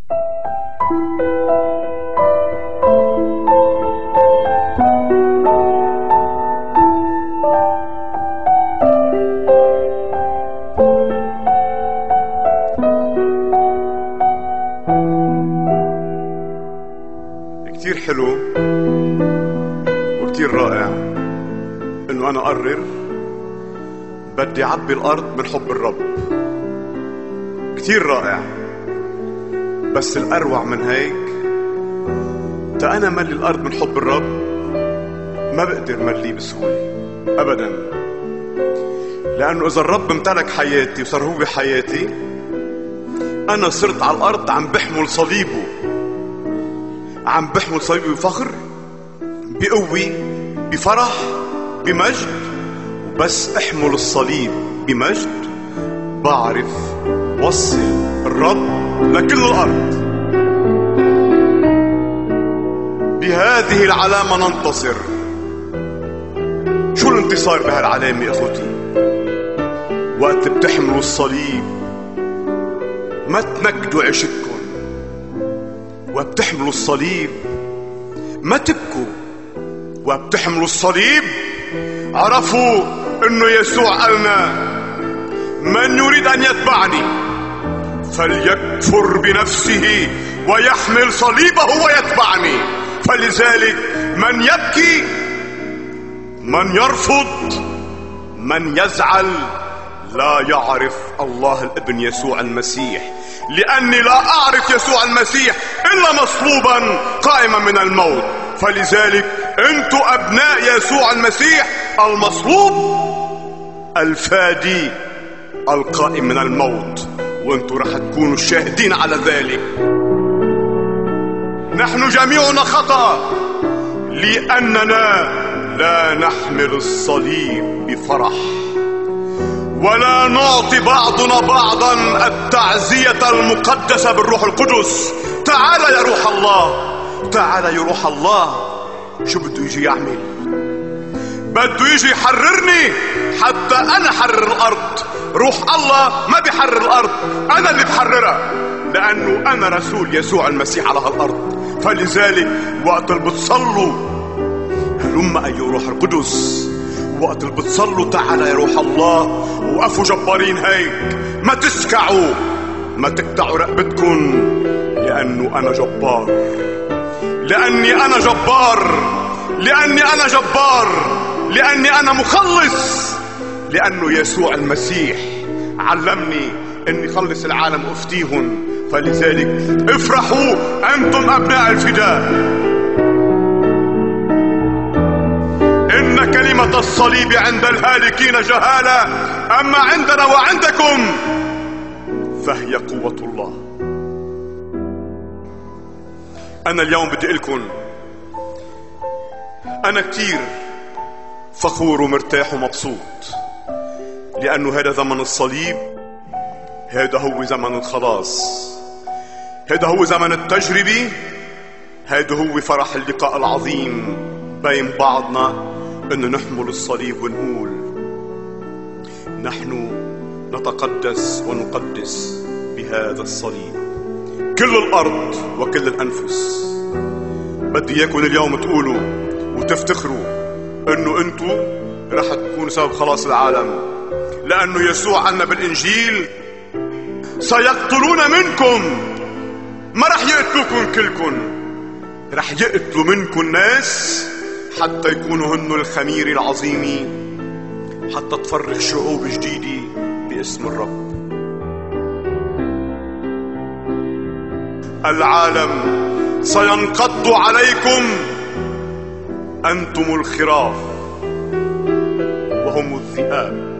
كتير حلو وكتير رائع انه انا اقرر بدي اعبي الارض من حب الرب. كتير رائع، بس الاروع من هيك تا انا ملي الارض من حب الرب ما بقدر مليه بسهولة ابدا، لانه اذا الرب امتلك حياتي وصار هو بحياتي، انا صرت على الارض عم بحمل صليبه، عم بحمل صليبه بفخر، بقوة، بفرح، بمجد. وبس احمل الصليب بمجد بعرف وصل الرب لكل الارض. بهذه العلامة ننتصر. شو الانتصار بهالعلامة يا اخوتي؟ وقت بتحملوا الصليب ما تنكدوا عيشتكم، وبتحملوا الصليب ما تبكوا، وبتحملوا الصليب عرفوا انه يسوع قالنا من يريد ان يتبعني فليكفر بنفسه ويحمل صليبه ويتبعني. فلذلك من يبكي، من يرفض، من يزعل لا يعرف الله الابن يسوع المسيح، لأني لا أعرف يسوع المسيح إلا مصلوبا قائما من الموت. فلذلك أنتوا أبناء يسوع المسيح المصلوب الفادي القائم من الموت، وأنتوا رح تكونوا الشاهدين على ذلك. نحن جميعنا خطأ لأننا لا نحمل الصليب بفرح، ولا نعطي بعضنا بعضا التعزية المقدسة بالروح القدس. تعال يا روح الله، تعال يا روح الله. شو بده يجي يعمل؟ بده يجي يحررني حتى أنا حرر الأرض. روح الله ما بيحرر الأرض، أنا اللي بحررها، لأنه أنا رسول يسوع المسيح على هالأرض. فلذلك وقت اللي بتصلوا هلم أيها روح القدس، وقت اللي بتصلوا تعال يا روح الله، وقفوا جبارين هيك، ما تسكعوا، ما تقطعوا رقبتكم، لأنه أنا جبار، لأني أنا جبار، لأني أنا جبار، لأني أنا مخلص، لأنه يسوع المسيح علمني أني خلص العالم وأفتيهم. فلذلك افرحوا أنتم أبناء الفداء. إن كلمة الصليب عند الهالكين جهالة، أما عندنا وعندكم فهي قوة الله. أنا اليوم بدي أقولكم أنا كتير فخور ومرتاح ومبسوط، لأنه هذا زمن الصليب، هذا هو زمن الخلاص، هذا هو زمن التجربة، هذا هو فرح اللقاء العظيم بين بعضنا، أنه نحمل الصليب ونقول نحن نتقدس ونقدس بهذا الصليب. كل الأرض وكل الأنفس بدي إياكم اليوم تقولوا وتفتخروا أنه أنتوا رح تكونوا سبب خلاص العالم، لأنه يسوع قالنا بالإنجيل سيقتلون منكم، ما رح يقتلوكم كلكم، رح يقتلوا منكم ناس حتى يكونوا هن الخمير العظيم، حتى تفرخ شعوب جديدة باسم الرب. العالم سينقض عليكم، أنتم الخراف وهم الذئاب،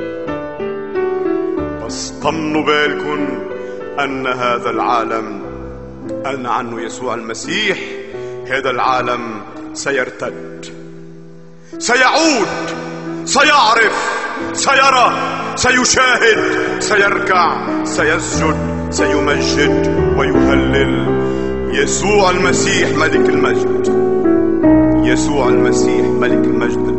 بس طمنوا بالكم أن هذا العالم قال عنه يسوع المسيح هذا العالم سيرتد، سيعود، سيعرف، سيرى، سيشاهد، سيركع، سيسجد، سيمجد ويهلل يسوع المسيح ملك المجد. يسوع المسيح ملك المجد